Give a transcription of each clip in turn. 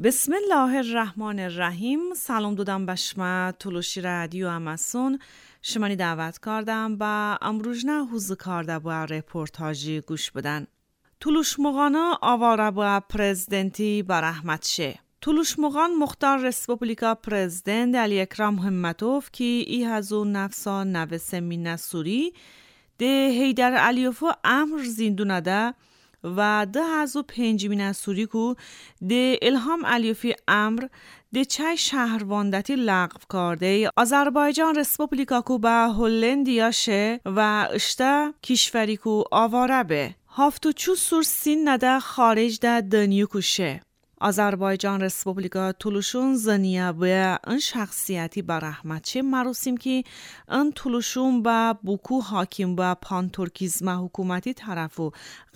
بسم الله الرحمن الرحیم. سلام دادم بشما تلوشی رادیو اماسون شمانی دعوت کردم با امروزنا حوز کارده با رپورتاجی گوش بدن. تولوشمغانا آواره با پرزیدنتی با رحمت شه. تولوشمغان مختار رسپوبلیکا پرزیدنت علی اکرم همتوف که ای هزو نفسا نوسه مینه سوری ده هیدر علیوفو امر زیندونه ده و 2005 سوری کو ده الهام علیوفی امر ده چای شهروندتی لغو کرده آذربایجان رسپوبلیکا کو با هلندیا شه و اشته کشوری کو آواره به هفتو چو سور سین نده خارج ده دنیو کشه. آذربایجان رسپوبلیکا تولوشون زنیه به ان شخصیتی با رحمت چه مراسم که ان تولوشون با بوکو حاکم با پانتورکیزم حکومتی طرفو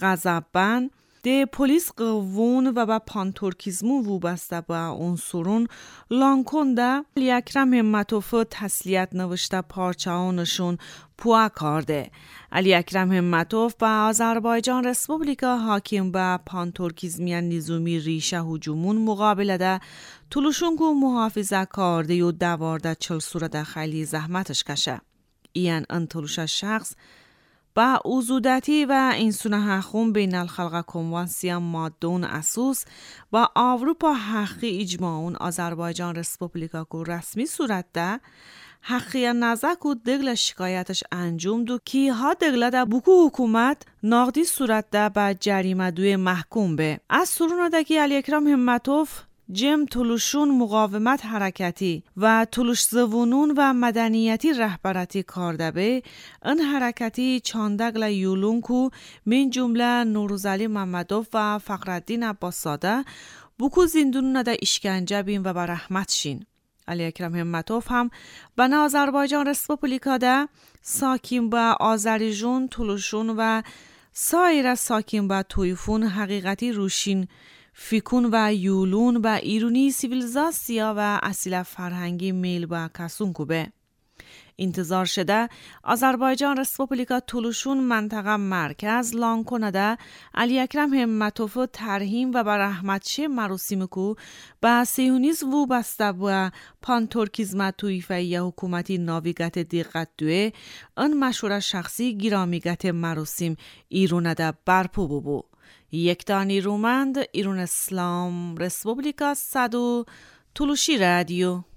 غضبن ده پلیس قوون و با پانتورکیزمو وابسته با عنصرون لانکونده علی اکرم همتوف تسلیت نوشته پارچه‌هاشون پوا کرده. علی اکرم همتوف با آذربایجان رسپوبلیکا حاکم با پانتورکیزمی نظامی ریشه هجومون مقابله ده تولوشون کو محافظه کرده و دوارده چل صورت خیلی زحمتش کشه. این انتلوش شخص با اوزودتی و اینسونه حقوم بین الخلق کنوانسیا مادون اسوس با آوروپا حقی اجماعون آذربایجان رسپوبلیکا کو رسمی صورت ده حقی نزک و دگل شکایتش انجام دو که ها دگل ده بکو حکومت ناقدی صورت ده با جریمه دوی محکوم به از سرون ده که علی اکرم همتوف جم تولوشون مقاومت حرکتی و تولوش زوونون و مدنیتی رهبرتی کرده به این حرکتی چاندگل یولون کو من جمله نوروزعلی محمدوف و فخرالدین عباسزاده بکو زندون ده اشکنجه بین و بر رحمت شین. علی اکرم همتوف هم بنا آذربایجان رسپوبلیکا ده ساکن با آذریجون تولوشون و سایر ساکن با تویفون حقیقتی روشین فیکون و یولون و ایرونی سیویلیزاسیا و اصیل فرهنگی میل و کسون کوبه. انتظار شده آذربایجان رسپوبلیکا تولوشون منطقه مرکز لان کنده علی اکرم همتوف ترحیم و بر رحمت شه مراسم کو با سیونیزم و بسته و پانتورکیزم تویفه حکومتی ناویگت دقت دوه ان مشوره شخصی گرامیگت مراسم ایرونده برپو ببو. یک دانی رومند ایرون اسلام رسپوبلیکا صدو تولوشی رادیو.